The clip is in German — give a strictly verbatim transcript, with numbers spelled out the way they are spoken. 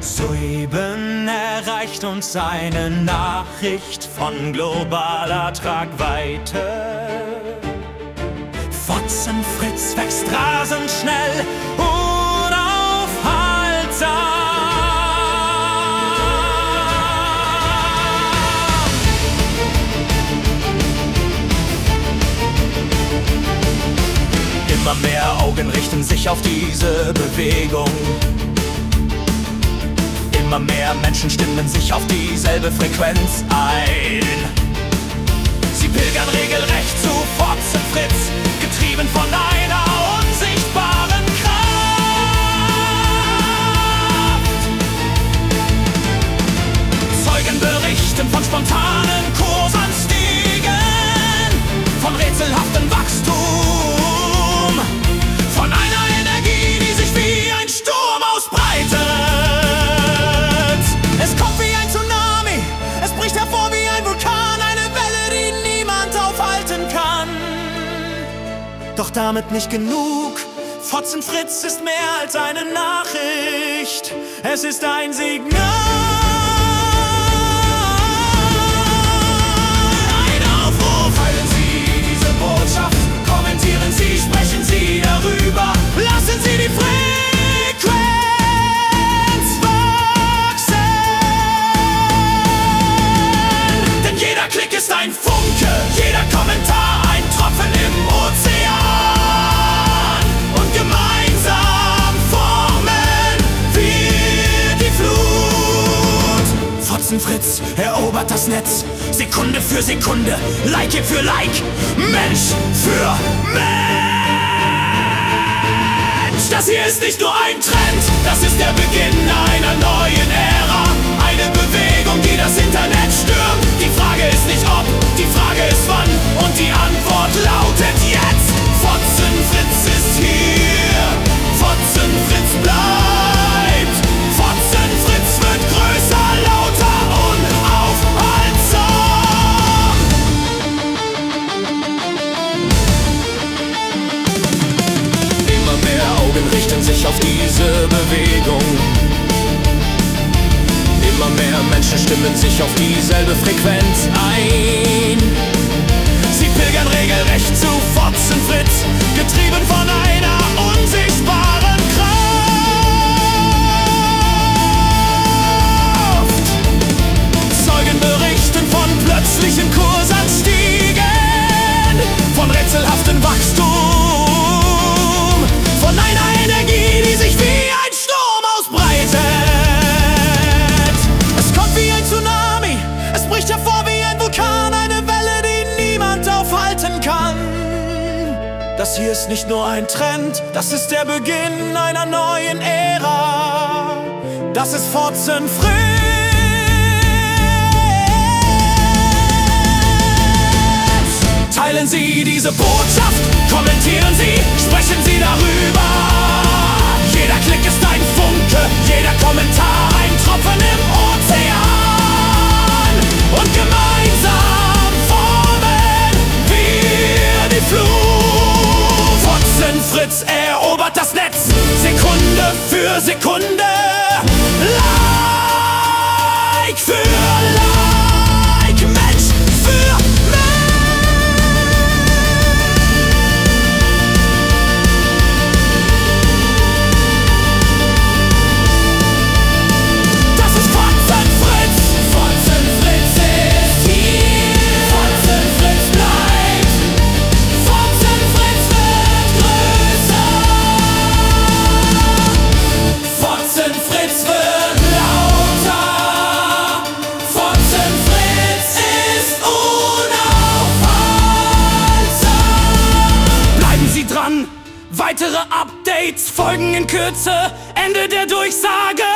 Soeben erreicht uns eine Nachricht von globaler Tragweite. Fotzen Fritz wächst rasend schnell, unaufhaltsam. Immer mehr Augen richten sich auf diese Bewegung. Immer mehr Menschen stimmen sich auf dieselbe Frequenz ein. Sie pilgern regelrecht zu Fotzen Fritz, getrieben von einer unsichtbaren Kraft. Zeugen berichten von spontanen Kursanstiegen, von rätselhaftem Wachstum, von einer Energie, die sich wie ein Sturm ausbreitet. Es kommt wie ein Tsunami, es bricht hervor wie ein Vulkan, eine Welle, die niemand aufhalten kann. Doch damit nicht genug. Fotzen Fritz ist mehr als eine Nachricht, es ist ein Signal. Ein Aufruf, teilen Sie diese Botschaft, kommentieren Sie, sprechen Sie darüber, lassen Sie die Frequenz wachsen. Denn jeder Klick ist ein Funke, jeder Kommentar ein Tropfen im Ozean. Und gemeinsam formen wir die Flut. Fotzen Fritz erobert das Netz, Sekunde für Sekunde, Like für Like, Mensch für Mensch. Das hier ist nicht nur ein Trend, das ist der Beginn einer neuen Ära. Eine Bewegung, die das Internet stürmt. Die Frage ist nicht ob, die Frage ist wann. Und die Antwort lautet jetzt. Fotzen Fritz ist hier, Fotzen Fritz bleibt. Fotzen Fritz wird größer, lauter, unaufhaltsam. Immer mehr Augen richten sich auf diese Bewegung. Immer mehr Menschen stimmen sich auf dieselbe Frequenz ein. Sie pilgern regelrecht zu Fotzen Fritz, getrieben von einer unsichtbaren Kraft. Zeugen berichten von plötzlichen Kursanstiegen, von rätselhaftem Wachstum, von einer Energie, die sich wie ein Sturm ausbreitet. Es kommt wie ein Tsunami, es bricht hervor wie ein Vulkan, eine Welle, die niemand aufhalten kann. Das hier ist nicht nur ein Trend, das ist der Beginn einer neuen Ära. Das ist Fotzen Fritz. Teilen Sie diese Botschaft, kommentieren Sie, sprechen Sie darüber. Jeder Klick ist ein Funke, jeder Kommentar ein Tropfen im Ozean. Und gemeinsam formen wir die Flut. Fotzen Fritz erobert das Netz, Sekunde für Sekunde, Like für Like, Mensch für weitere Updates folgen in Kürze. Ende der Durchsage.